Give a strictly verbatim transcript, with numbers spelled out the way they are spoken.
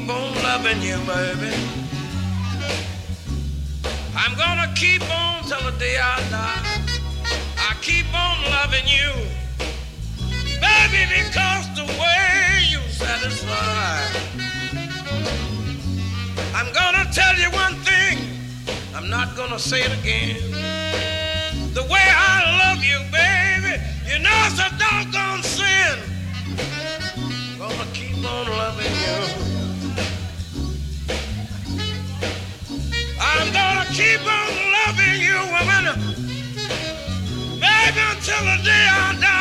keep on loving you, baby. I'm gonna keep on till the day I die. I keep on loving you, baby, because the way you satisfy. I'm gonna tell you one thing, I'm not gonna say it again. The way I love you, baby, you know it's a doggone sin. I'm gonna keep on loving you. I'm gonna keep on loving you, woman, baby, until the day I die.